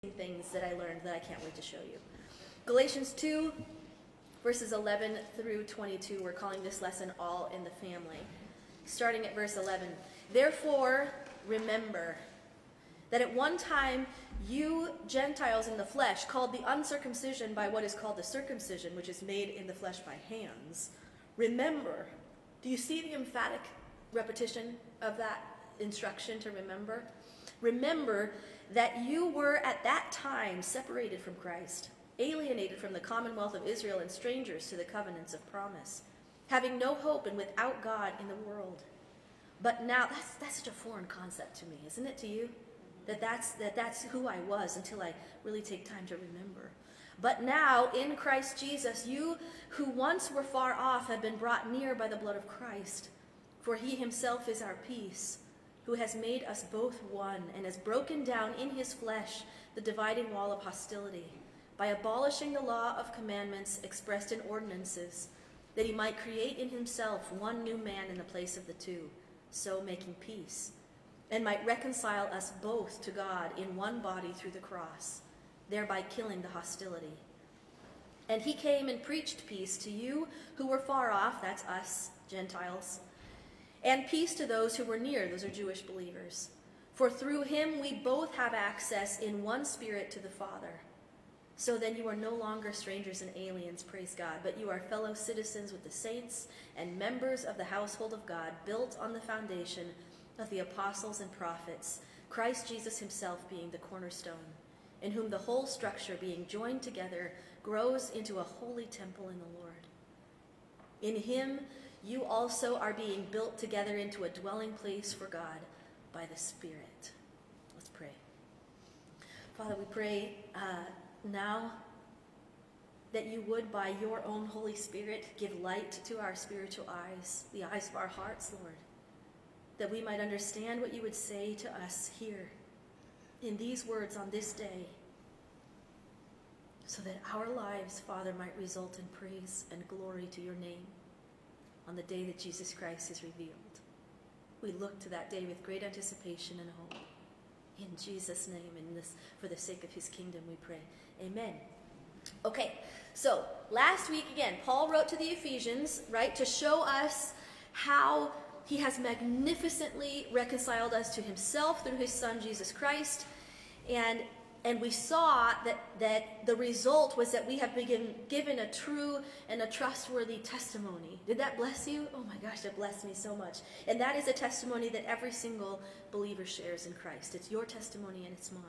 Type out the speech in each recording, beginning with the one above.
things that I learned that I can't wait to show you. Galatians 2, verses 11 through 22, we're calling this lesson All in the Family. Starting at verse 11. Therefore, remember that at one time you Gentiles in the flesh, called the uncircumcision by what is called the circumcision, which is made in the flesh by hands. Remember. Do you see the emphatic repetition of that instruction to remember? Remember that you were at that time separated from Christ, alienated from the commonwealth of Israel and strangers to the covenants of promise, having no hope and without God in the world. But now, that's such a foreign concept to me, isn't it to you? That's who I was until I really take time to remember. But now, in Christ Jesus, you who once were far off have been brought near by the blood of Christ. For he himself is our peace, who has made us both one, and has broken down in his flesh the dividing wall of hostility, by abolishing the law of commandments expressed in ordinances, that he might create in himself one new man in the place of the two, so making peace, and might reconcile us both to God in one body through the cross, thereby killing the hostility. And he came and preached peace to you who were far off, that's us, Gentiles, and peace to those who were near, those are Jewish believers. For through him we both have access in one spirit to the Father. So then you are no longer strangers and aliens, praise God, but you are fellow citizens with the saints and members of the household of God, built on the foundation of the apostles and prophets, Christ Jesus himself being the cornerstone, in whom the whole structure being joined together grows into a holy temple in the Lord. In him you also are being built together into a dwelling place for God by the Spirit. Let's pray. Father, we pray now that you would, by your own Holy Spirit, give light to our spiritual eyes, the eyes of our hearts, Lord, that we might understand what you would say to us here in these words on this day, so that our lives, Father, might result in praise and glory to your name on the day that Jesus Christ is revealed. We look to that day with great anticipation and hope. In Jesus' name, and for the sake of his kingdom, we pray. Amen. Okay, so last week, again, Paul wrote to the Ephesians, right, to show us how he has magnificently reconciled us to himself through his Son, Jesus Christ. And we saw that the result was that we have been given a true and a trustworthy testimony. Did that bless you? Oh my gosh, that blessed me so much. And that is a testimony that every single believer shares in Christ. It's your testimony and it's mine.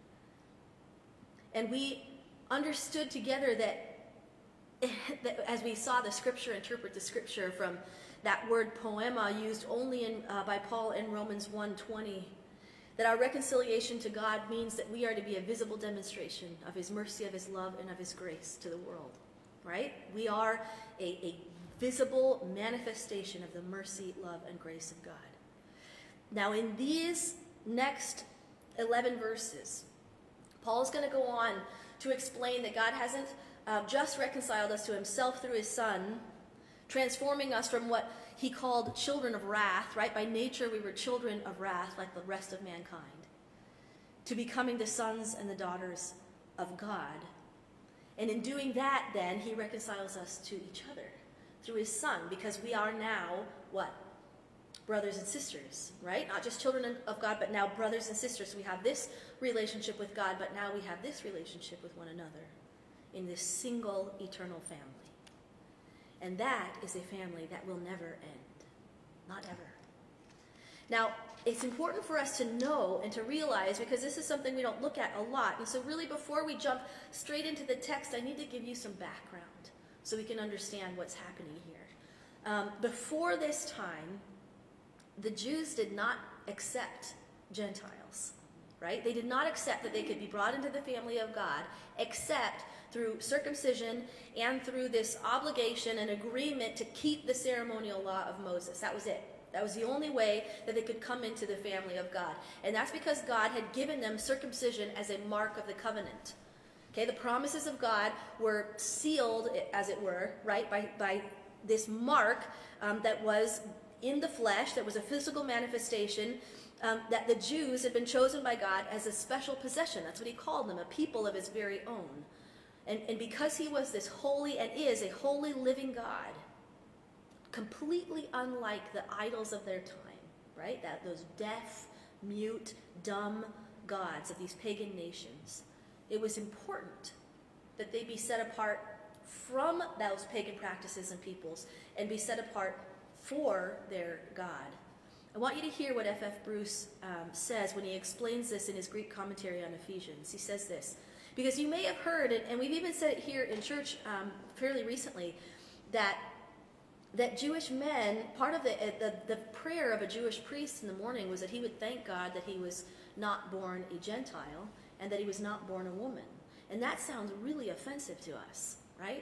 And we understood together that as we saw the scripture interpret the scripture from that word poema used only by Paul in Romans 1:20, that our reconciliation to God means that we are to be a visible demonstration of his mercy, of his love, and of his grace to the world, right? We are a visible manifestation of the mercy, love, and grace of God. Now, in these next 11 verses, Paul's going to go on to explain that God hasn't just reconciled us to himself through his Son, transforming us from what he called children of wrath, right? By nature, we were children of wrath like the rest of mankind, to becoming the sons and the daughters of God. And in doing that, then, he reconciles us to each other through his Son, because we are now, what? Brothers and sisters, right? Not just children of God, but now brothers and sisters. We have this relationship with God, but now we have this relationship with one another in this single eternal family. And that is a family that will never end. Not ever. Now, it's important for us to know and to realize, because this is something we don't look at a lot. And so really, before we jump straight into the text, I need to give you some background so we can understand what's happening here. Before this time, the Jews did not accept Gentiles, right? They did not accept that they could be brought into the family of God, except through circumcision and through this obligation and agreement to keep the ceremonial law of Moses. That was it. That was the only way that they could come into the family of God. And that's because God had given them circumcision as a mark of the covenant. Okay, the promises of God were sealed, as it were, right, by this mark that was in the flesh, that was a physical manifestation that the Jews had been chosen by God as a special possession. That's what he called them, a people of his very own. And because he was this holy and is a holy living God, completely unlike the idols of their time, right? Those deaf, mute, dumb gods of these pagan nations. It was important that they be set apart from those pagan practices and peoples and be set apart for their God. I want you to hear what F.F. Bruce says when he explains this in his Greek commentary on Ephesians. He says this, because you may have heard, and we've even said it here in church fairly recently, that Jewish men, part of the prayer of a Jewish priest in the morning was that he would thank God that he was not born a Gentile and that he was not born a woman. And that sounds really offensive to us, right?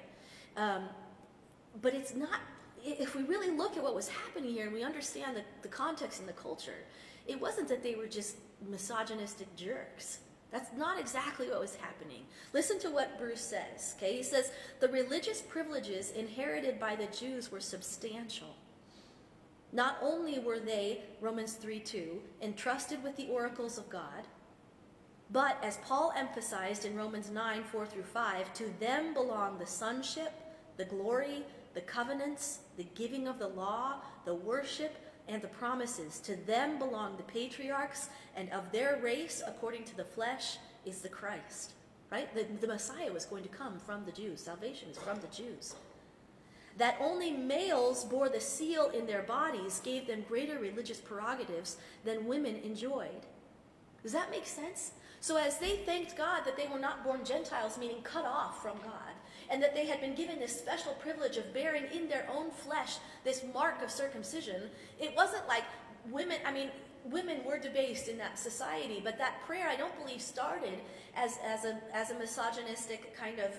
But it's not. If we really look at what was happening here and we understand the context and the culture, it wasn't that they were just misogynistic jerks. That's not exactly what was happening. Listen to what Bruce says, okay? He says, the religious privileges inherited by the Jews were substantial. Not only were they, Romans 3:2, entrusted with the oracles of God, but as Paul emphasized in Romans 9:4-5, to them belong the sonship, the glory, the covenants, the giving of the law, the worship, and the promises. To them belong the patriarchs, and of their race, according to the flesh, is the Christ. Right? The Messiah was going to come from the Jews. Salvation is from the Jews. That only males bore the seal in their bodies gave them greater religious prerogatives than women enjoyed. Does that make sense? So as they thanked God that they were not born Gentiles, meaning cut off from God, and that they had been given this special privilege of bearing in their own flesh this mark of circumcision, it wasn't like women were debased in that society, but that prayer I don't believe started as a misogynistic kind of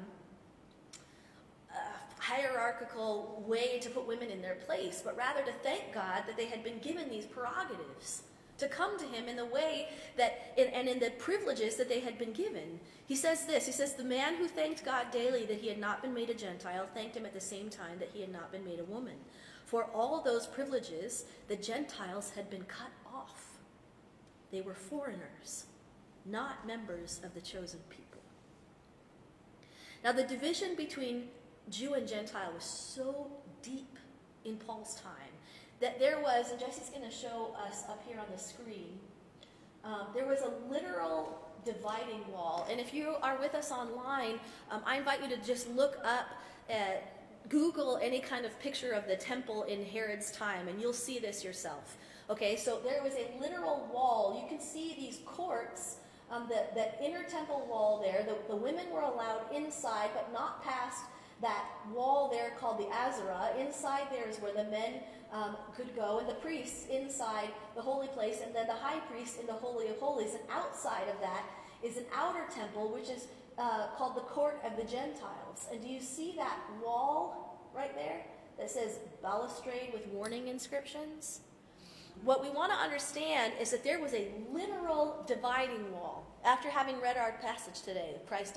hierarchical way to put women in their place, but rather to thank God that they had been given these prerogatives to come to him in the way that, and in the privileges that they had been given. He says this, he says, the man who thanked God daily that he had not been made a Gentile thanked him at the same time that he had not been made a woman. For all those privileges, the Gentiles had been cut off. They were foreigners, not members of the chosen people. Now the division between Jew and Gentile was so deep in Paul's time that there was, and Jesse's going to show us up here on the screen, there was a literal dividing wall. And if you are with us online, I invite you to just look up, Google any kind of picture of the temple in Herod's time, and you'll see this yourself. Okay, so there was a literal wall. You can see these courts, the inner temple wall there. The women were allowed inside, but not past that wall there called the Azara. Inside there is where the men could go, and the priests inside the holy place, and then the high priest in the Holy of Holies. And outside of that is an outer temple, which is called the Court of the Gentiles. And do you see that wall right there that says balustrade with warning inscriptions? What we want to understand is that there was a literal dividing wall. After having read our passage today, Christ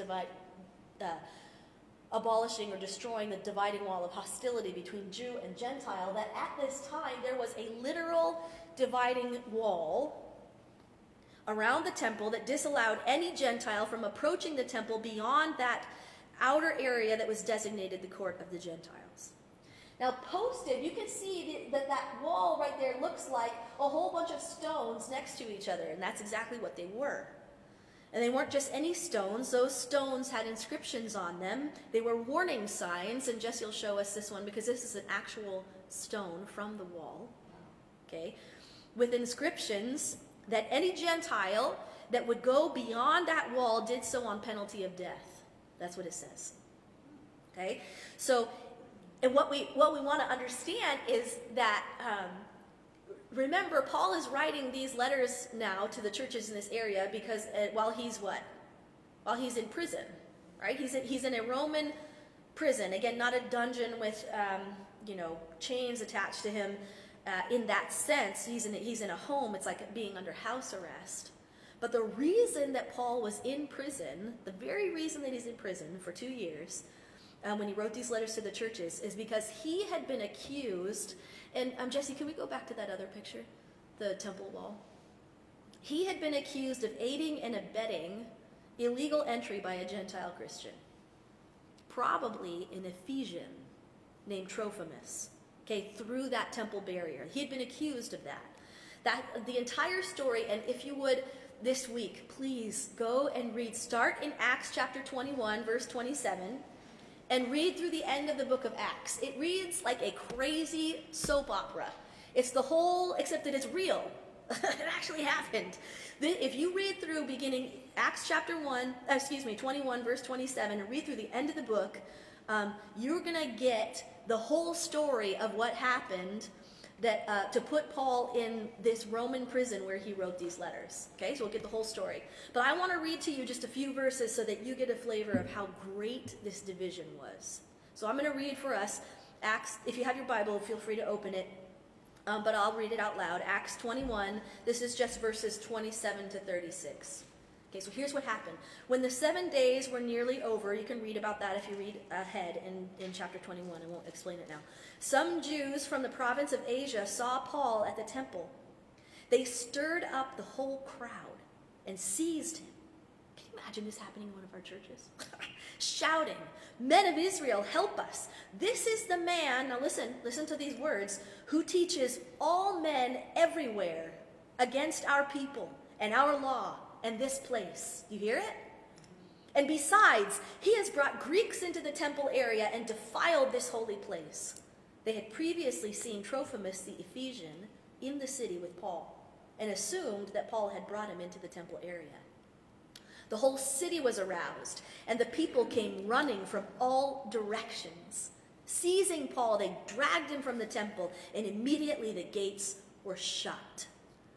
abolishing or destroying the dividing wall of hostility between Jew and Gentile, that at this time there was a literal dividing wall around the temple that disallowed any Gentile from approaching the temple beyond that outer area that was designated the court of the Gentiles. Now posted, you can see that wall right there looks like a whole bunch of stones next to each other, and that's exactly what they were. And they weren't just any stones. Those stones had inscriptions on them. They were warning signs, and Jesse will show us this one because this is an actual stone from the wall, okay, with inscriptions that any Gentile that would go beyond that wall did so on penalty of death. That's what it says, okay? So, and what we want to understand is that, remember, Paul is writing these letters now to the churches in this area because while he's what? While he's in prison, right? He's in a Roman prison. Again, not a dungeon with, chains attached to him in that sense. He's in a home. It's like being under house arrest. But the reason that Paul was in prison, the very reason that he's in prison for 2 years, when he wrote these letters to the churches, is because he had been accused. And Jesse, can we go back to that other picture, the temple wall? He had been accused of aiding and abetting illegal entry by a Gentile Christian, probably an Ephesian named Trophimus, okay, through that temple barrier. He had been accused of that. The entire story, and if you would, this week, please go and read, start in Acts chapter 21, verse 27, and read through the end of the book of Acts. It reads like a crazy soap opera. It's the whole, except that it's real. It actually happened. If you read through beginning Acts chapter 21, verse 27, and read through the end of the book, you're going to get the whole story of what happened that to put Paul in this Roman prison where he wrote these letters. Okay, so we'll get the whole story. But I want to read to you just a few verses so that you get a flavor of how great this division was. So I'm going to read for us Acts. If you have your Bible, feel free to open it. But I'll read it out loud. Acts 21, this is just verses 27 to 36. Okay, so here's what happened. When the 7 days were nearly over, you can read about that if you read ahead in chapter 21. I won't explain it now. Some Jews from the province of Asia saw Paul at the temple. They stirred up the whole crowd and seized him. Can you imagine this happening in one of our churches? Shouting, "Men of Israel, help us. This is the man," now listen to these words, "who teaches all men everywhere against our people and our law and this place." You hear it? "And besides, he has brought Greeks into the temple area and defiled this holy place." They had previously seen Trophimus the Ephesian in the city with Paul and assumed that Paul had brought him into the temple area. The whole city was aroused, and the people came running from all directions. Seizing Paul, they dragged him from the temple, and immediately the gates were shut,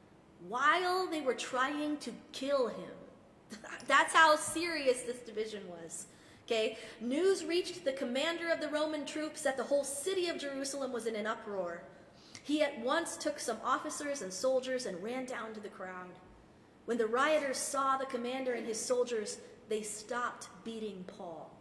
while they were trying to kill him. That's how serious this division was. Okay, news reached the commander of the Roman troops that the whole city of Jerusalem was in an uproar. He at once took some officers and soldiers and ran down to the crowd. When the rioters saw the commander and his soldiers, they stopped beating Paul.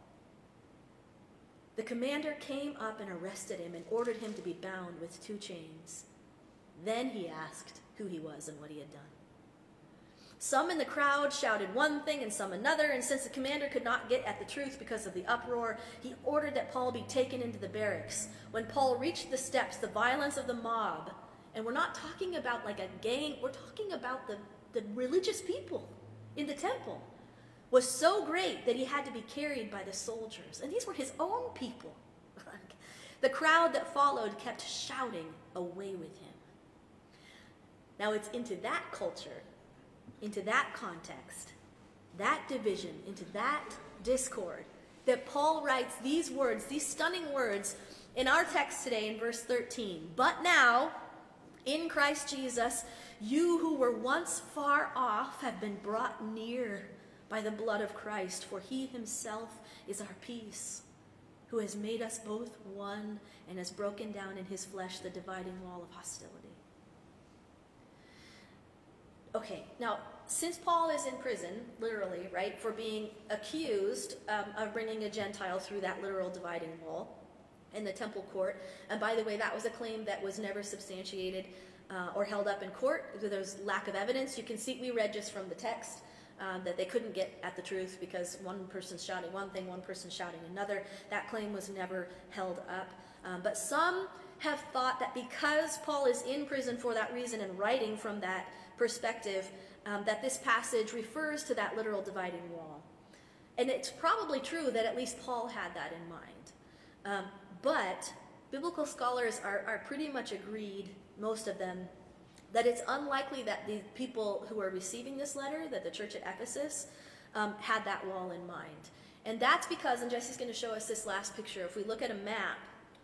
The commander came up and arrested him and ordered him to be bound with 2 chains. Then he asked who he was and what he had done. Some in the crowd shouted one thing and some another, and since the commander could not get at the truth because of the uproar, he ordered that Paul be taken into the barracks. When Paul reached the steps, the violence of the mob, and we're not talking about like a gang, we're talking about the religious people in the temple, was so great that he had to be carried by the soldiers. And these were his own people. The crowd that followed kept shouting, "Away with him." Now it's into that culture, into that context, that division, into that discord, that Paul writes these words, these stunning words in our text today in verse 13. "But now, in Christ Jesus, you who were once far off have been brought near by the blood of Christ, for he himself is our peace, who has made us both one and has broken down in his flesh the dividing wall of hostility." Okay, now, since Paul is in prison, literally, right, for being accused of bringing a Gentile through that literal dividing wall in the temple court, and by the way, that was a claim that was never substantiated or held up in court. There was lack of evidence. You can see, we read just from the text, that they couldn't get at the truth because one person's shouting one thing, one person's shouting another. That claim was never held up. But some have thought that because Paul is in prison for that reason and writing from that perspective, that this passage refers to that literal dividing wall. And it's probably true that at least Paul had that in mind. But biblical scholars are pretty much agreed, most of them, that it's unlikely that the people who are receiving this letter, that the church at Ephesus, had that wall in mind. And that's because, and Jesse's going to show us this last picture, if we look at a map,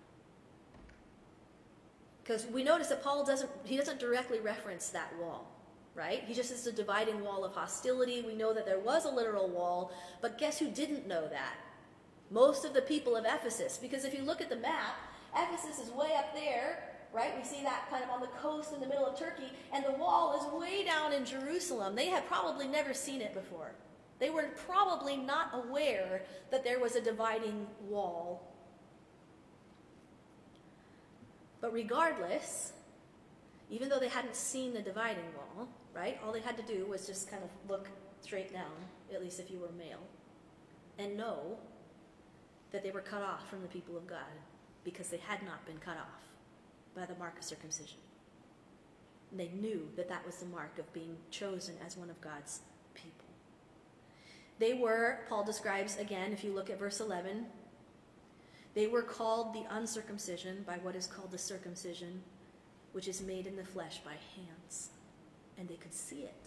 because we notice that Paul doesn't directly reference that wall, right? He just is a dividing wall of hostility. We know that there was a literal wall, but guess who didn't know that? Most of the people of Ephesus, because if you look at the map, Ephesus is way up there, right? We see that kind of on the coast in the middle of Turkey, and the wall is way down in Jerusalem. They had probably never seen it before. They were probably not aware that there was a dividing wall. But regardless, even though they hadn't seen the dividing wall, right? All they had to do was just kind of look straight down, at least if you were male, and know that they were cut off from the people of God because they had not been cut off by the mark of circumcision. And they knew that that was the mark of being chosen as one of God's people. They were, Paul describes again, if you look at verse 11, they were called the uncircumcision by what is called the circumcision, which is made in the flesh by hands. And they could see it.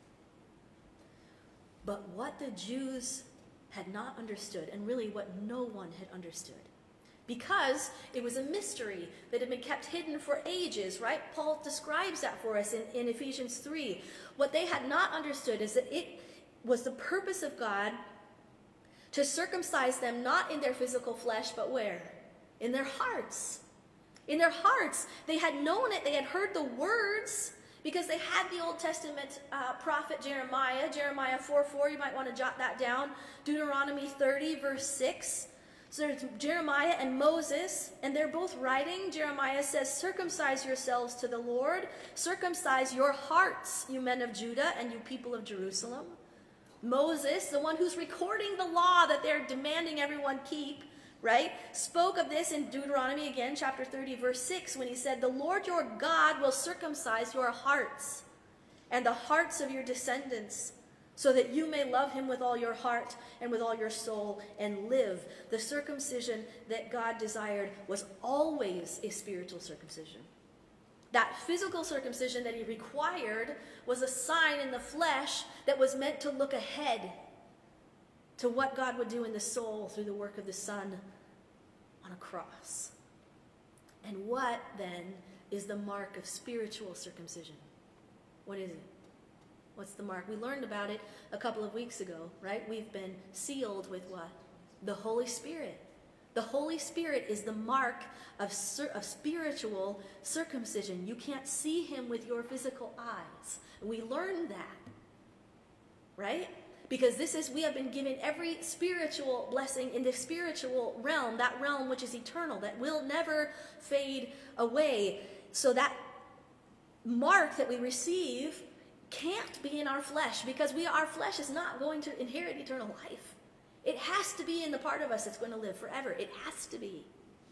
But what the Jews had not understood, and really what no one had understood, because it was a mystery that had been kept hidden for ages, right? Paul describes that for us in Ephesians 3. What they had not understood is that it was the purpose of God to circumcise them not in their physical flesh, but where? In their hearts. In their hearts. They had known it. They had heard the words because they had the Old Testament prophet Jeremiah. Jeremiah 4:4, you might want to jot that down. Deuteronomy 30, verse 6. So there's Jeremiah and Moses, and they're both writing. Jeremiah says, circumcise yourselves to the Lord. Circumcise your hearts, you men of Judah and you people of Jerusalem. Moses, the one who's recording the law that they're demanding everyone keep, right, spoke of this in Deuteronomy again, chapter 30, verse 6, when he said, the Lord your God will circumcise your hearts and the hearts of your descendants, so that you may love him with all your heart and with all your soul and live. The circumcision that God desired was always a spiritual circumcision. That physical circumcision that he required was a sign in the flesh that was meant to look ahead to what God would do in the soul through the work of the Son on a cross. And what, then, is the mark of spiritual circumcision? What is it? What's the mark? We learned about it a couple of weeks ago, right? We've been sealed with what? The Holy Spirit. The Holy Spirit is the mark of spiritual circumcision. You can't see him with your physical eyes. We learned that, right? Because we have been given every spiritual blessing in the spiritual realm, that realm which is eternal, that will never fade away. So that mark that we receive can't be in our flesh, because our flesh is not going to inherit eternal life. It has to be in the part of us that's going to live forever. It has to be.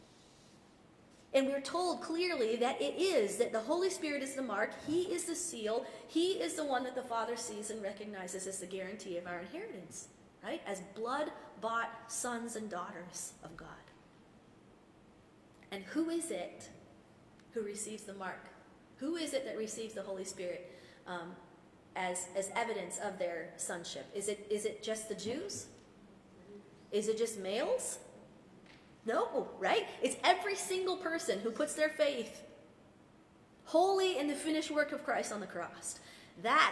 And we're told clearly that that the Holy Spirit is the mark. He is the seal. He is the one that the Father sees and recognizes as the guarantee of our inheritance, right? As blood-bought sons and daughters of God. And who is it who receives the mark? Who is it that receives the Holy Spirit as evidence of their sonship? Is it just the Jews? Is it just males? No, right? It's every single person who puts their faith wholly in the finished work of Christ on the cross. That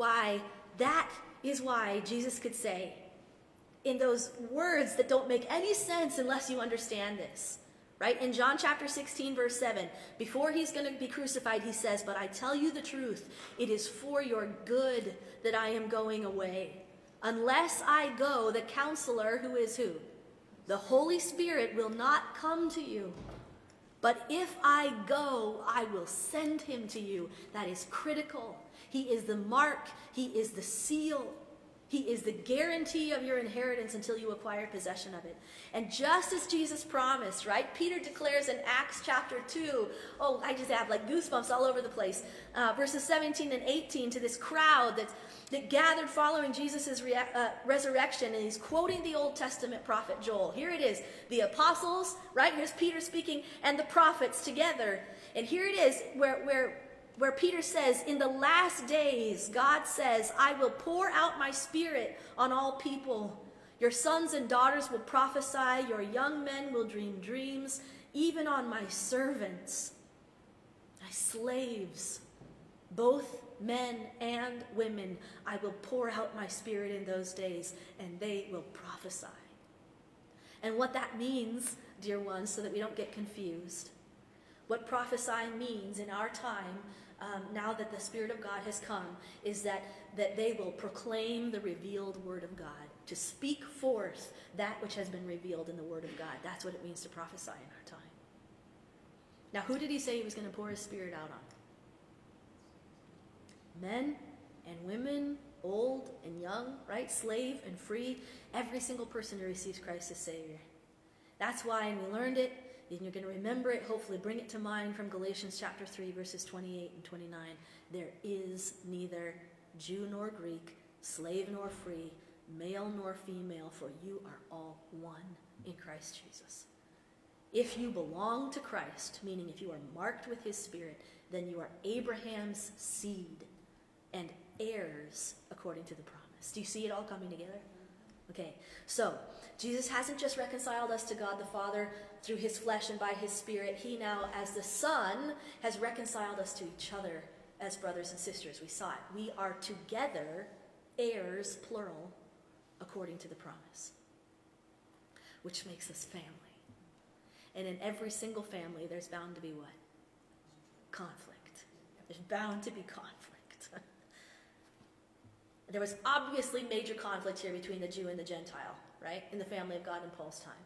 is why Jesus could say, in those words that don't make any sense unless you understand this, right? In John chapter 16, verse 7, before he's going to be crucified, he says, but I tell you the truth, it is for your good that I am going away. Unless I go, the counselor, who is who? The Holy Spirit will not come to you. But if I go, I will send him to you. That is critical. He is the mark. He is the seal. He is the guarantee of your inheritance until you acquire possession of it. And just as Jesus promised, right? Peter declares in Acts chapter 2, oh, I just have like goosebumps all over the place. Verses 17 and 18 to this crowd that gathered following Jesus' resurrection. And he's quoting the Old Testament prophet Joel. Here it is. The apostles, right? Here's Peter speaking, and the prophets together. And here it is where Peter says, in the last days, God says, I will pour out my spirit on all people. Your sons and daughters will prophesy. Your young men will dream dreams, even on my servants, my slaves, both men and women. I will pour out my spirit in those days, and they will prophesy. And what that means, dear ones, so that we don't get confused, what prophesy means in our time, now that the Spirit of God has come, is that they will proclaim the revealed Word of God, to speak forth that which has been revealed in the Word of God. That's what it means to prophesy in our time. Now, who did he say he was going to pour his Spirit out on? Men and women, old and young, right? Slave and free, every single person who receives Christ as Savior. That's why, and we learned it, and you're going to remember it, hopefully bring it to mind from Galatians chapter 3, verses 28 and 29. There is neither Jew nor Greek, slave nor free, male nor female, for you are all one in Christ Jesus. If you belong to Christ, meaning if you are marked with his Spirit, then you are Abraham's seed and heirs according to the promise. Do you see it all coming together? Okay, so Jesus hasn't just reconciled us to God the Father through his flesh and by his Spirit. He now, as the Son, has reconciled us to each other as brothers and sisters. We saw it. We are together heirs, plural, according to the promise, which makes us family. And in every single family, there's bound to be what? Conflict. There's bound to be conflict. There was obviously major conflict here between the Jew and the Gentile, right? In the family of God in Paul's time.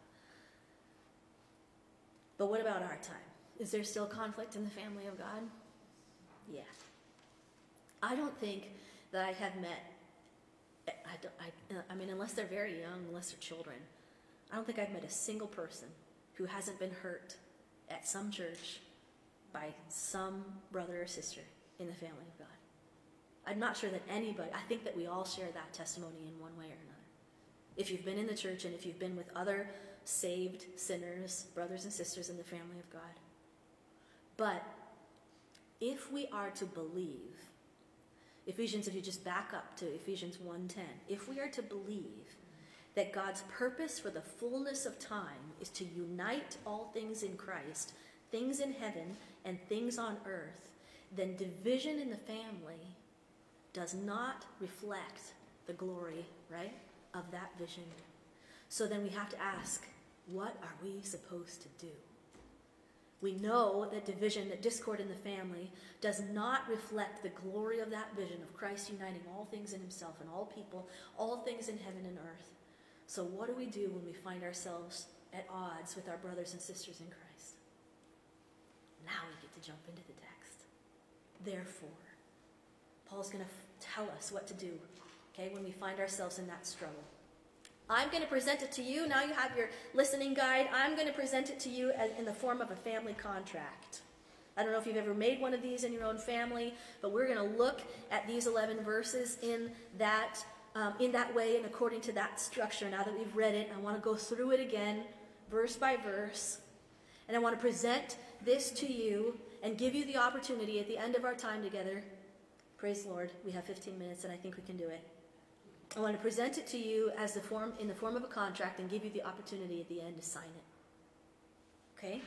But what about our time? Is there still conflict in the family of God? Yeah. I don't think that I have met, I mean, unless they're very young, unless they're children, I don't think I've met a single person who hasn't been hurt at some church by some brother or sister in the family of God. I'm not sure that anybody, I think that we all share that testimony in one way or another. If you've been in the church and if you've been with other saved sinners, brothers and sisters in the family of God. But if we are to believe, Ephesians, if you just back up to Ephesians 1:10, if we are to believe that God's purpose for the fullness of time is to unite all things in Christ, things in heaven and things on earth, then division in the family does not reflect the glory, right, of that vision. So then we have to ask, what are we supposed to do? We know that division, that discord in the family does not reflect the glory of that vision of Christ uniting all things in himself and all people, all things in heaven and earth. So what do we do when we find ourselves at odds with our brothers and sisters in Christ? Now we get to jump into the text. Therefore, Paul's going to tell us what to do, okay, when we find ourselves in that struggle. I'm going to present it to you. Now you have your listening guide. I'm going to present it to you in the form of a family contract. I don't know if you've ever made one of these in your own family, but we're going to look at these 11 verses in that way and according to that structure. Now that we've read it, I want to go through it again, verse by verse, and I want to present this to you and give you the opportunity at the end of our time together. Praise the Lord, we have 15 minutes and I think we can do it. I want to present it to you in the form of a contract and give you the opportunity at the end to sign it. Okay?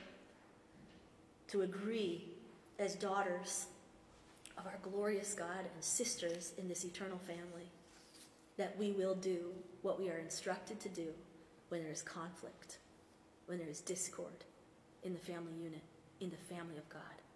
To agree as daughters of our glorious God and sisters in this eternal family that we will do what we are instructed to do when there is conflict, when there is discord in the family unit, in the family of God.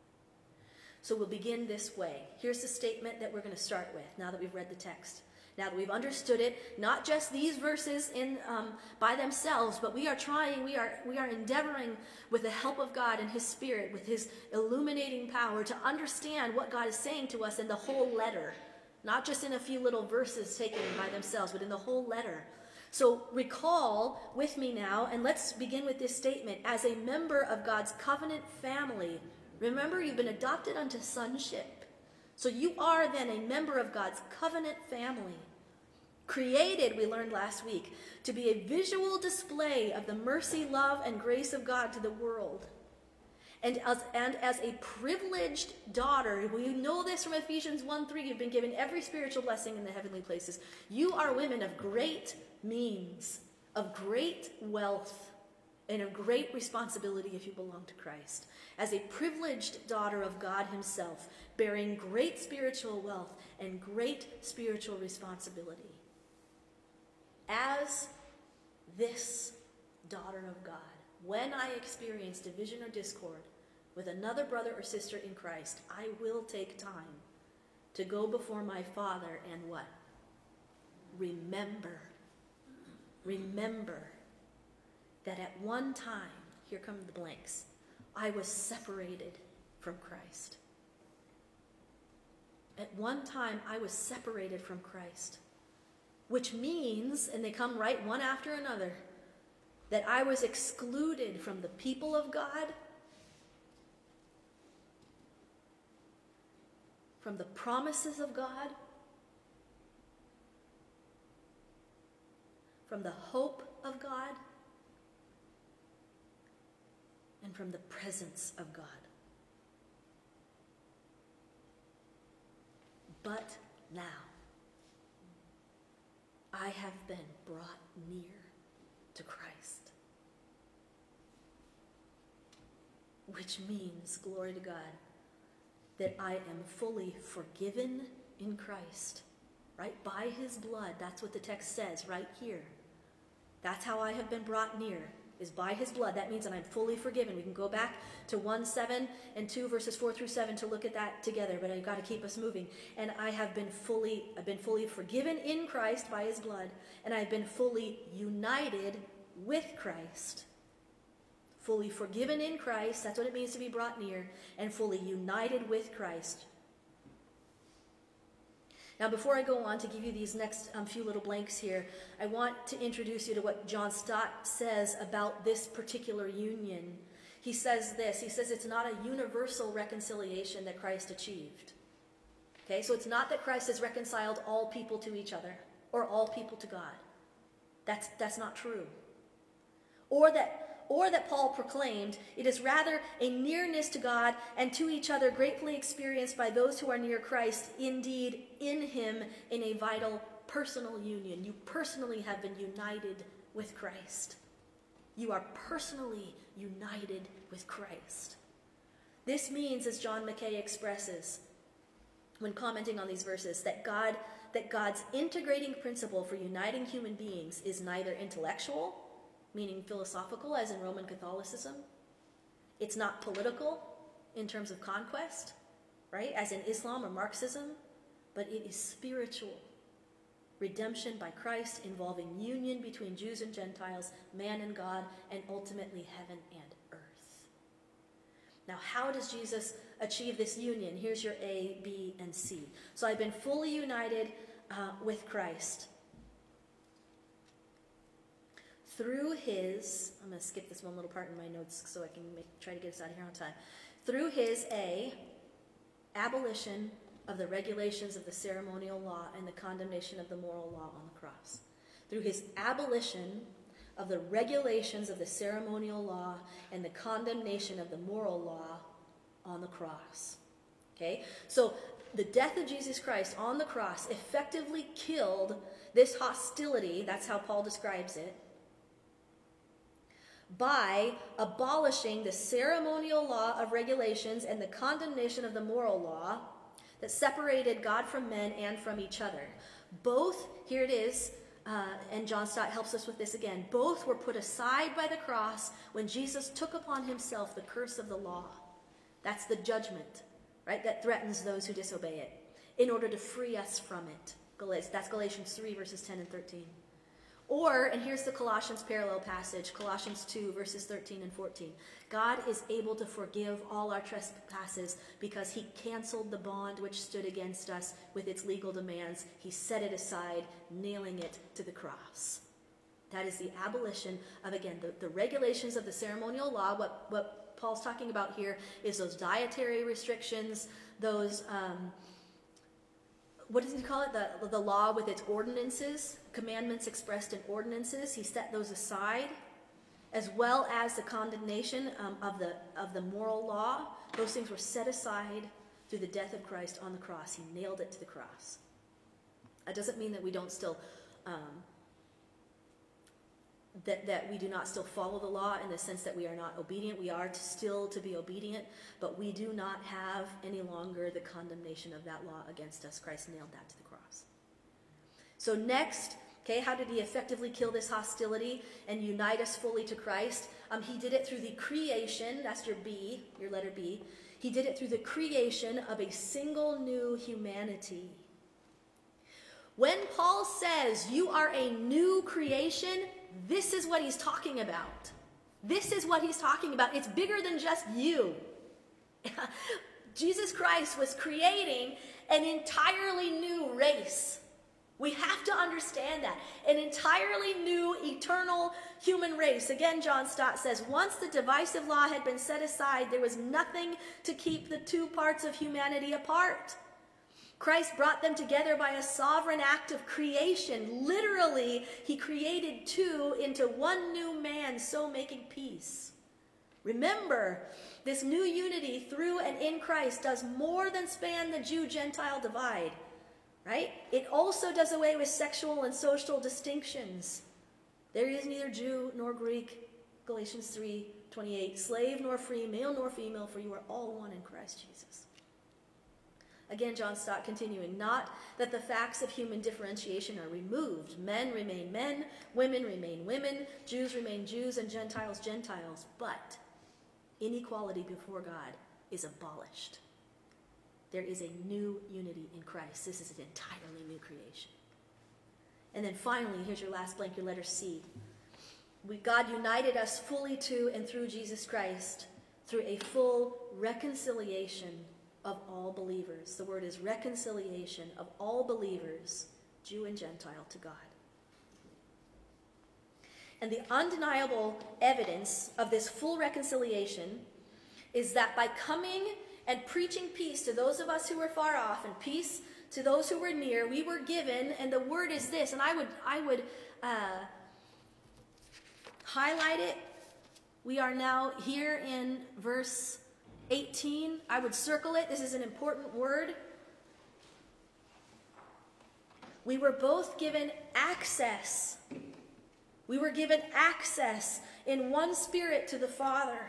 So we'll begin this way. Here's the statement that we're going to start with now that we've read the text. Now that we've understood it, not just these verses by themselves, but we are endeavoring with the help of God and his Spirit, with his illuminating power, to understand what God is saying to us in the whole letter. Not just in a few little verses taken by themselves, but in the whole letter. So recall with me now, and let's begin with this statement. As a member of God's covenant family, remember, you've been adopted unto sonship. So you are then a member of God's covenant family. Created, we learned last week, to be a visual display of the mercy, love, and grace of God to the world. And as a privileged daughter, we know this from Ephesians 1:3, you've been given every spiritual blessing in the heavenly places. You are women of great means, of great wealth, and of great responsibility if you belong to Christ. As a privileged daughter of God himself, bearing great spiritual wealth and great spiritual responsibility. As this daughter of God, when I experience division or discord with another brother or sister in Christ, I will take time to go before my Father and what? Remember that at one time, here come the blanks, I was separated from Christ. At one time, I was separated from Christ, which means, and they come right one after another, that I was excluded from the people of God, from the promises of God, from the hope of God, and from the presence of God. But now, I have been brought near to Christ. Which means, glory to God, that I am fully forgiven in Christ. Right? By his blood. That's what the text says right here. That's how I have been brought near, is by his blood. That means that I'm fully forgiven. We can go back to 1:7 and 2 verses 4 through 7 to look at that together, but I've got to keep us moving. And I've been fully forgiven in Christ by his blood, and I've been fully united with Christ. Fully forgiven in Christ, that's what it means to be brought near, and fully united with Christ. Now, before I go on to give you these next few little blanks here, I want to introduce you to what John Stott says about this particular union. He says this. He says it's not a universal reconciliation that Christ achieved. Okay, so it's not that Christ has reconciled all people to each other or all people to God. That's not true. Or that Paul proclaimed, it is rather a nearness to God and to each other gratefully experienced by those who are near Christ, indeed in him in a vital personal union. You personally have been united with Christ. You are personally united with Christ. This means, as John Mackay expresses when commenting on these verses, that God's integrating principle for uniting human beings is neither intellectual, meaning philosophical, as in Roman Catholicism. It's not political in terms of conquest, right, as in Islam or Marxism, but it is spiritual. Redemption by Christ involving union between Jews and Gentiles, man and God, and ultimately heaven and earth. Now, how does Jesus achieve this union? Here's your A, B, and C. So I've been fully united with Christ. Through his, I'm going to skip this one little part in my notes so I can try to get us out of here on time. Through his A, abolition of the regulations of the ceremonial law and the condemnation of the moral law on the cross. Through his abolition of the regulations of the ceremonial law and the condemnation of the moral law on the cross. Okay? So the death of Jesus Christ on the cross effectively killed this hostility, that's how Paul describes it, by abolishing the ceremonial law of regulations and the condemnation of the moral law that separated God from men and from each other. Both, here it is, and John Stott helps us with this again, both were put aside by the cross when Jesus took upon himself the curse of the law. That's the judgment, right, that threatens those who disobey it, in order to free us from it. That's Galatians 3, verses 10 and 13. Or, and here's the Colossians parallel passage, Colossians 2, verses 13 and 14. God is able to forgive all our trespasses because he canceled the bond which stood against us with its legal demands. He set it aside, nailing it to the cross. That is the abolition of, again, the regulations of the ceremonial law. What Paul's talking about here is those dietary restrictions, those... what does he call it? The law with its ordinances, commandments expressed in ordinances. He set those aside, as well as the condemnation of the moral law. Those things were set aside through the death of Christ on the cross. He nailed it to the cross. That doesn't mean that we don't still that we do not still follow the law in the sense that we are not obedient. We are still to be obedient, but we do not have any longer the condemnation of that law against us. Christ nailed that to the cross. So next, okay, how did he effectively kill this hostility and unite us fully to Christ? He did it through the creation, that's your B, your letter B. He did it through the creation of a single new humanity. When Paul says you are a new creation, this is what he's talking about. This is what he's talking about. It's bigger than just you. Jesus Christ was creating an entirely new race. We have to understand that. An entirely new, eternal human race. Again, John Stott says, once the divisive law had been set aside, there was nothing to keep the two parts of humanity apart. Christ brought them together by a sovereign act of creation. Literally, he created two into one new man, so making peace. Remember, this new unity through and in Christ does more than span the Jew-Gentile divide. Right? It also does away with sexual and social distinctions. There is neither Jew nor Greek, Galatians 3:28, slave nor free, male nor female, for you are all one in Christ Jesus. Again, John Stott continuing, not that the facts of human differentiation are removed. Men remain men, women remain women, Jews remain Jews, and Gentiles Gentiles, but inequality before God is abolished. There is a new unity in Christ. This is an entirely new creation. And then finally, here's your last blank, your letter C. God united us fully to and through Jesus Christ through a full reconciliation of all believers. The word is reconciliation of all believers, Jew and Gentile, to God. And the undeniable evidence of this full reconciliation is that by coming and preaching peace to those of us who were far off and peace to those who were near, we were given, and the word is this, and I would highlight it. We are now here in verse 18. I would circle it. This is an important word. We were both given access. We were given access in one spirit to the Father.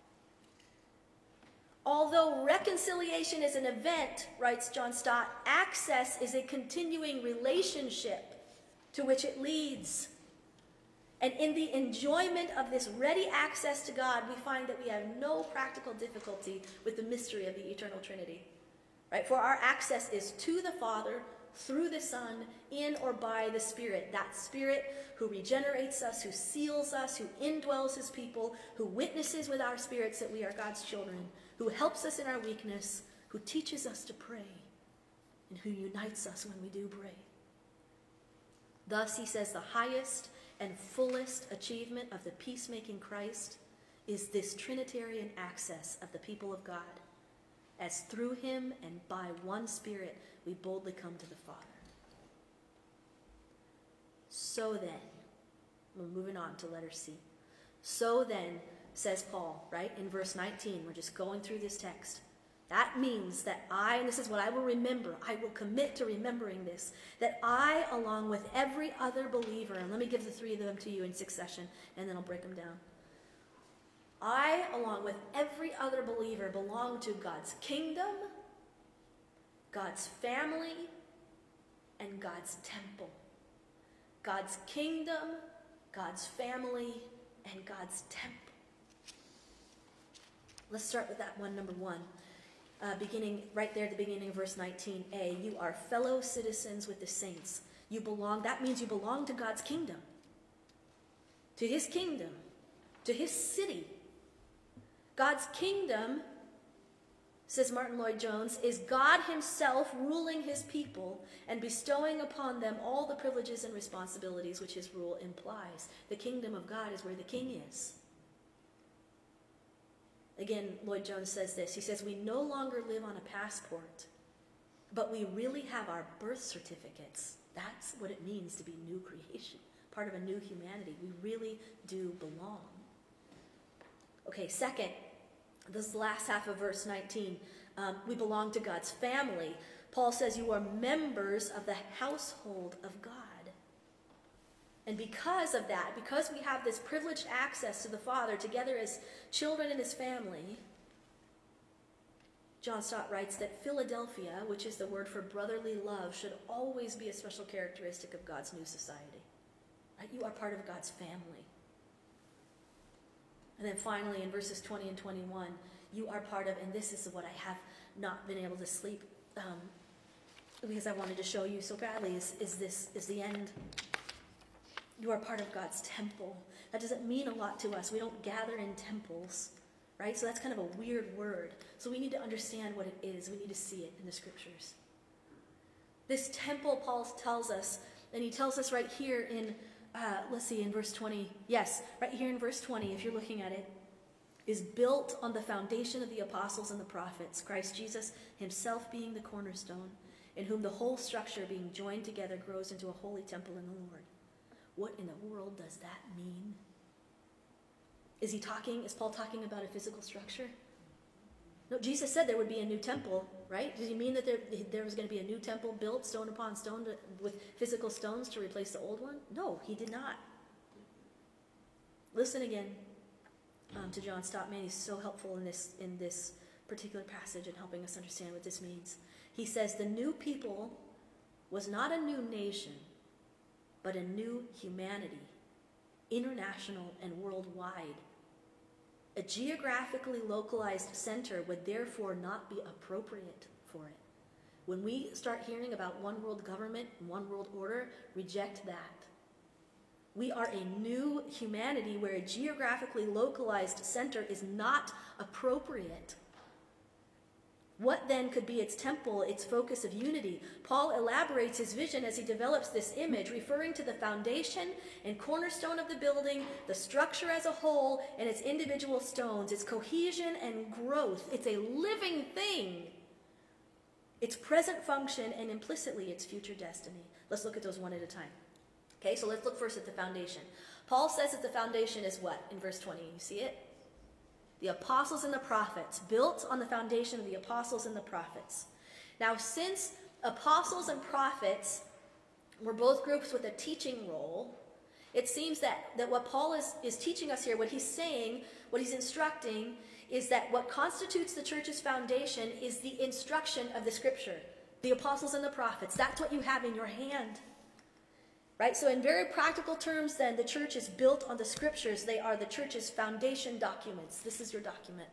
Although reconciliation is an event, writes John Stott, access is a continuing relationship to which it leads. And in the enjoyment of this ready access to God, we find that we have no practical difficulty with the mystery of the eternal Trinity. Right? For our access is to the Father, through the Son, in or by the Spirit. That Spirit who regenerates us, who seals us, who indwells his people, who witnesses with our spirits that we are God's children, who helps us in our weakness, who teaches us to pray, and who unites us when we do pray. Thus, he says, the highest and fullest achievement of the peacemaking Christ is this Trinitarian access of the people of God, as through him and by one Spirit we boldly come to the Father. So then, we're moving on to letter C. So then, says Paul, right, in verse 19, we're just going through this text. That means that and this is what I will remember, I will commit to remembering this, that I, along with every other believer, and let me give the three of them to you in succession, and then I'll break them down. I, along with every other believer, belong to God's kingdom, God's family, and God's temple. God's kingdom, God's family, and God's temple. Let's start with that one, number one. Beginning right there at the beginning of verse 19a, you are fellow citizens with the saints. That means you belong to God's kingdom, to his city. God's kingdom, says Martin Lloyd-Jones, is God himself ruling his people and bestowing upon them all the privileges and responsibilities which his rule implies. The kingdom of God is where the king is. Again, Lloyd-Jones says this. He says, we no longer live on a passport, but we really have our birth certificates. That's what it means to be new creation, part of a new humanity. We really do belong. Okay, second, this last half of verse 19, we belong to God's family. Paul says you are members of the household of God. And because of that, because we have this privileged access to the Father together as children in his family, John Stott writes that Philadelphia, which is the word for brotherly love, should always be a special characteristic of God's new society. Right? You are part of God's family. And then finally, in verses 20 and 21, you are part of, and this is what I have not been able to sleep because I wanted to show you so badly, is the end. You are part of God's temple. That doesn't mean a lot to us. We don't gather in temples, right? So that's kind of a weird word. So we need to understand what it is. We need to see it in the scriptures. This temple, Paul tells us, and he tells us right here in, let's see, in verse 20. Yes, right here in verse 20, if you're looking at it, is built on the foundation of the apostles and the prophets, Christ Jesus himself being the cornerstone, in whom the whole structure being joined together grows into a holy temple in the Lord. What in the world does that mean? Is Paul talking about a physical structure? No, Jesus said there would be a new temple, right? Did he mean that there was going to be a new temple built stone upon stone with physical stones to replace the old one? No, he did not. Listen again to John Stott. Man, he's so helpful in this particular passage and helping us understand what this means. He says, the new people was not a new nation, but a new humanity, international and worldwide. A geographically localized center would therefore not be appropriate for it. When we start hearing about one world government, one world order, reject that. We are a new humanity where a geographically localized center is not appropriate. What then could be its temple, its focus of unity? Paul elaborates his vision as he develops this image, referring to the foundation and cornerstone of the building, the structure as a whole, and its individual stones, its cohesion and growth. It's a living thing. Its present function and implicitly its future destiny. Let's look at those one at a time. Okay, so let's look first at the foundation. Paul says that the foundation is what? In verse 20, you see it? The apostles and the prophets, built on the foundation of the apostles and the prophets. Now, since apostles and prophets were both groups with a teaching role, it seems that what Paul is teaching us here, what he's saying, what he's instructing, is that what constitutes the church's foundation is the instruction of the scripture, the apostles and the prophets. That's what you have in your hand. Right? So in very practical terms, then, the church is built on the scriptures. They are the church's foundation documents. This is your document.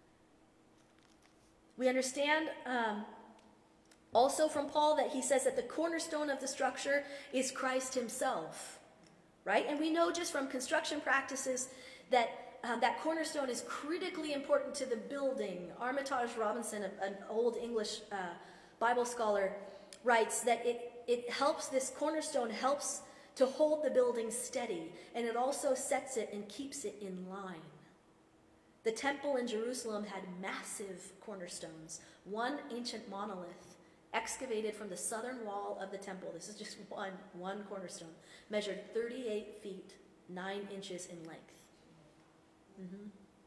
We understand also from Paul that he says that the cornerstone of the structure is Christ himself. Right? And we know just from construction practices that that cornerstone is critically important to the building. Armitage Robinson, an old English Bible scholar, writes that it helps, this cornerstone helps to hold the building steady, and it also sets it and keeps it in line. The temple in Jerusalem had massive cornerstones, one ancient monolith excavated from the southern wall of the temple. This is just one cornerstone, measured 38 feet, 9 inches in length. Mm-hmm.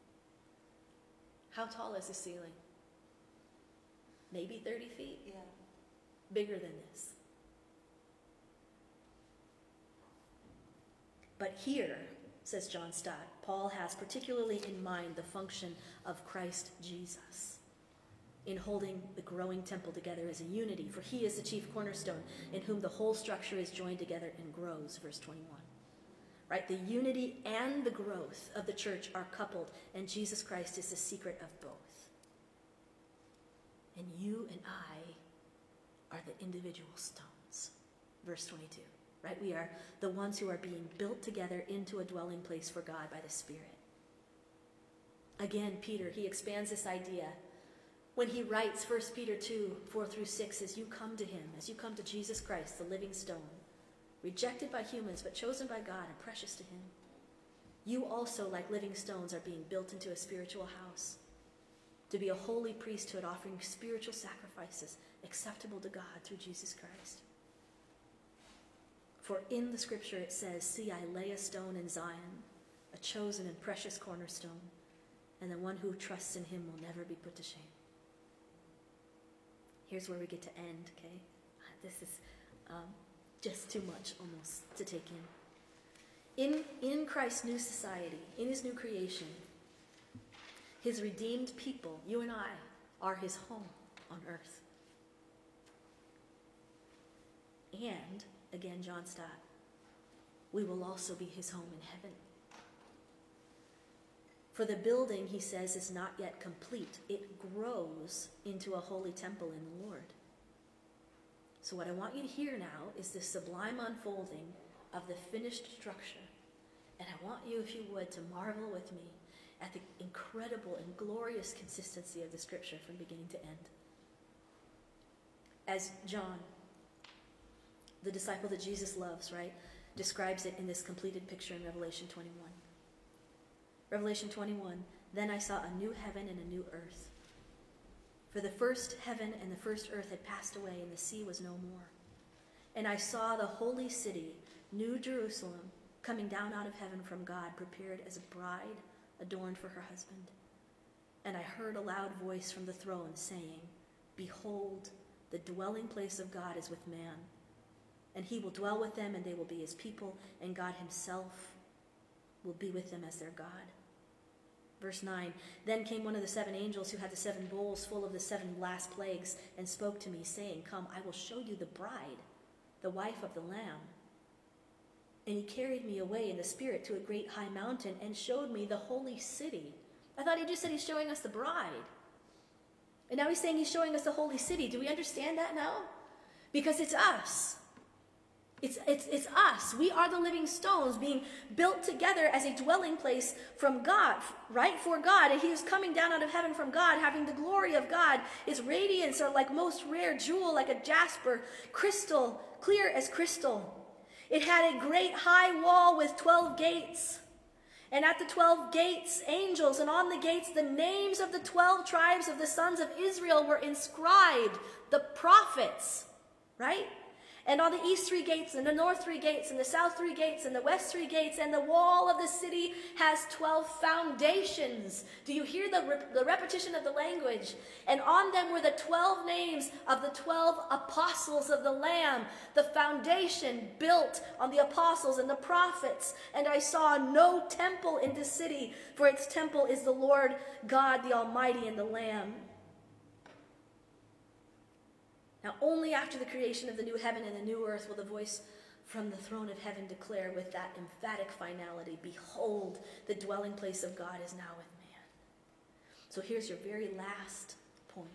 How tall is the ceiling? Maybe 30 feet? Yeah. Bigger than this. But here, says John Stott, Paul has particularly in mind the function of Christ Jesus in holding the growing temple together as a unity, for he is the chief cornerstone in whom the whole structure is joined together and grows, verse 21. Right? The unity and the growth of the church are coupled, and Jesus Christ is the secret of both. And you and I are the individual stones. Verse 22, right? We are the ones who are being built together into a dwelling place for God by the Spirit. Again, Peter, he expands this idea when he writes 1 Peter 2, 4 through 6, as you come to him, as you come to Jesus Christ, the living stone, rejected by humans but chosen by God and precious to him. You also, like living stones, are being built into a spiritual house, to be a holy priesthood offering spiritual sacrifices acceptable to God through Jesus Christ. For in the scripture it says, see, I lay a stone in Zion, a chosen and precious cornerstone, and the one who trusts in him will never be put to shame. Here's where we get to end, okay? This is just too much almost to take in. In Christ's new society, in his new creation, his redeemed people, you and I, are his home on earth. And, again, John Stott, we will also be his home in heaven. For the building, he says, is not yet complete. It grows into a holy temple in the Lord. So what I want you to hear now is this sublime unfolding of the finished structure. And I want you, if you would, to marvel with me at the incredible and glorious consistency of the scripture from beginning to end. As John the disciple that Jesus loves, right, describes it in this completed picture in Revelation 21. Revelation 21, then I saw a new heaven and a new earth. For the first heaven and the first earth had passed away, and the sea was no more. And I saw the holy city, New Jerusalem, coming down out of heaven from God, prepared as a bride adorned for her husband. And I heard a loud voice from the throne saying, behold, the dwelling place of God is with man, and he will dwell with them, and they will be his people, and God himself will be with them as their God. Verse 9, then came one of the 7 angels who had the 7 bowls full of the 7 last plagues, and spoke to me, saying, come, I will show you the bride, the wife of the Lamb. And he carried me away in the spirit to a great high mountain, and showed me the holy city. I thought he just said he's showing us the bride. And now he's saying he's showing us the holy city. Do we understand that now? Because it's us. It's us. We are the living stones being built together as a dwelling place from God, right? For God. And he is coming down out of heaven from God, having the glory of God. Its radiance are like most rare jewel, like a jasper, crystal, clear as crystal. It had a great high wall with 12 gates. And at the 12 gates, angels, and on the gates, the names of the 12 tribes of the sons of Israel were inscribed, the prophets, right? And on the east 3 gates, and the north 3 gates, and the south 3 gates, and the west 3 gates, and the wall of the city has 12 foundations. Do you hear the repetition of the language? And on them were the 12 names of the 12 apostles of the Lamb, the foundation built on the apostles and the prophets. And I saw no temple in the city, for its temple is the Lord God, the Almighty, and the Lamb. Now, only after the creation of the new heaven and the new earth will the voice from the throne of heaven declare with that emphatic finality, behold, the dwelling place of God is now with man. So here's your very last point.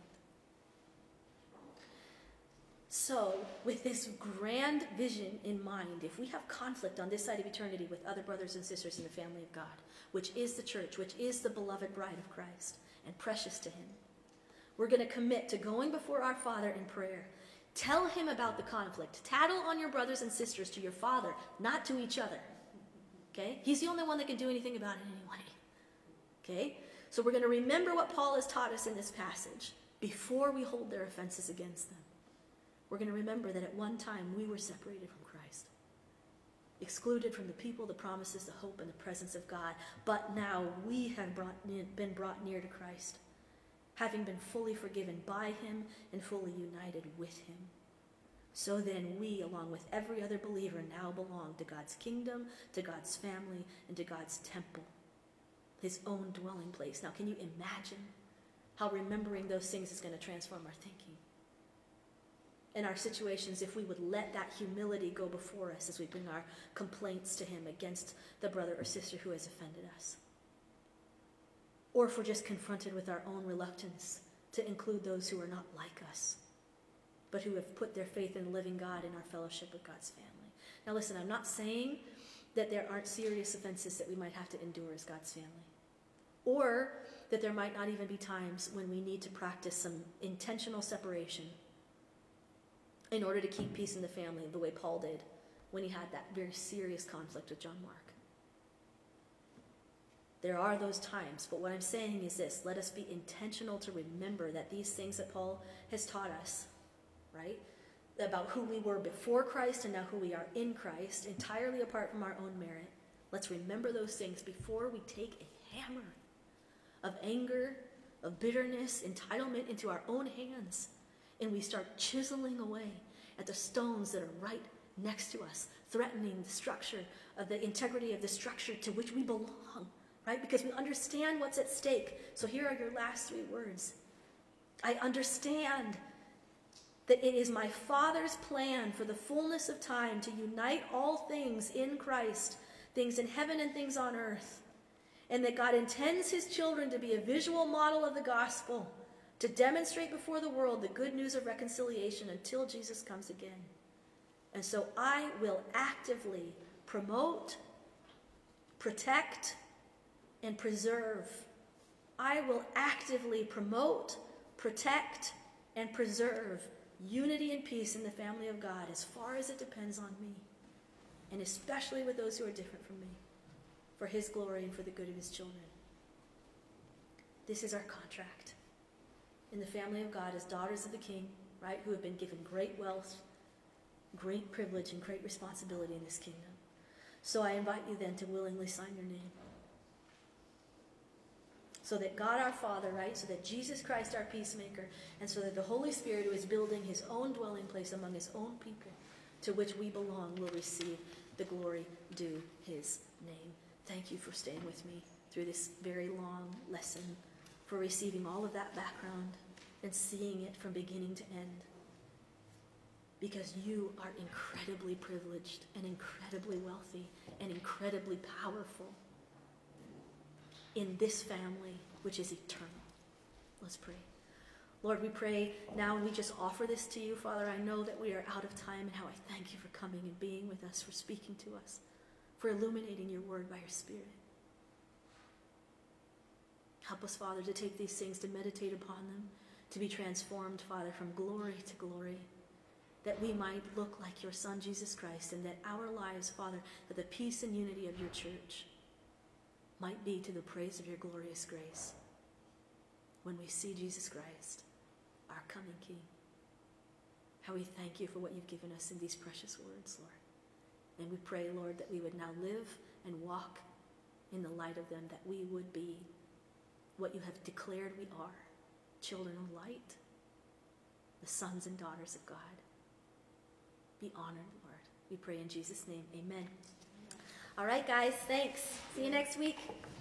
So, with this grand vision in mind, if we have conflict on this side of eternity with other brothers and sisters in the family of God, which is the church, which is the beloved bride of Christ, and precious to him, we're going to commit to going before our Father in prayer. Tell him about the conflict. Tattle on your brothers and sisters to your Father, not to each other. Okay? He's the only one that can do anything about it anyway. Okay? So we're going to remember what Paul has taught us in this passage before we hold their offenses against them. We're going to remember that at one time we were separated from Christ, excluded from the people, the promises, the hope, and the presence of God. But now we have been brought near to Christ, having been fully forgiven by him and fully united with him. So then we, along with every other believer, now belong to God's kingdom, to God's family, and to God's temple, his own dwelling place. Now, can you imagine how remembering those things is going to transform our thinking? In our situations, if we would let that humility go before us as we bring our complaints to him against the brother or sister who has offended us. Or if we're just confronted with our own reluctance to include those who are not like us, but who have put their faith in the living God in our fellowship with God's family. Now listen, I'm not saying that there aren't serious offenses that we might have to endure as God's family, or that there might not even be times when we need to practice some intentional separation in order to keep peace in the family, the way Paul did when he had that very serious conflict with John Mark. There are those times, but what I'm saying is this: let us be intentional to remember that these things that Paul has taught us, right, about who we were before Christ and now who we are in Christ, entirely apart from our own merit. Let's remember those things before we take a hammer of anger, of bitterness, entitlement into our own hands, and we start chiseling away at the stones that are right next to us, threatening the structure of the integrity of the structure to which we belong, right? Because we understand what's at stake. So here are your last 3 words. I understand that it is my Father's plan for the fullness of time to unite all things in Christ, things in heaven and things on earth, and that God intends his children to be a visual model of the gospel, to demonstrate before the world the good news of reconciliation until Jesus comes again. And so I will actively promote, protect, and preserve. I will actively promote, protect, and preserve unity and peace in the family of God as far as it depends on me, and especially with those who are different from me, for his glory and for the good of his children. This is our contract in the family of God as daughters of the King, right, who have been given great wealth, great privilege, and great responsibility in this kingdom. So I invite you then to willingly sign your name. So that God our Father, right, so that Jesus Christ our peacemaker, and so that the Holy Spirit who is building his own dwelling place among his own people, to which we belong, will receive the glory due his name. Thank you for staying with me through this very long lesson, for receiving all of that background and seeing it from beginning to end. Because you are incredibly privileged and incredibly wealthy and incredibly powerful in this family, which is eternal. Let's pray. Lord, we pray now, and we just offer this to you, Father. I know that we are out of time, and how I thank you for coming and being with us, for speaking to us, for illuminating your word by your Spirit. Help us, Father, to take these things, to meditate upon them, to be transformed, Father, from glory to glory, that we might look like your Son, Jesus Christ, and that our lives, Father, that the peace and unity of your church might be to the praise of your glorious grace when we see Jesus Christ, our coming King. How we thank you for what you've given us in these precious words, Lord. And we pray, Lord, that we would now live and walk in the light of them, that we would be what you have declared we are, children of light, the sons and daughters of God. Be honored, Lord. We pray in Jesus' name. Amen. All right, guys. Thanks. See you next week.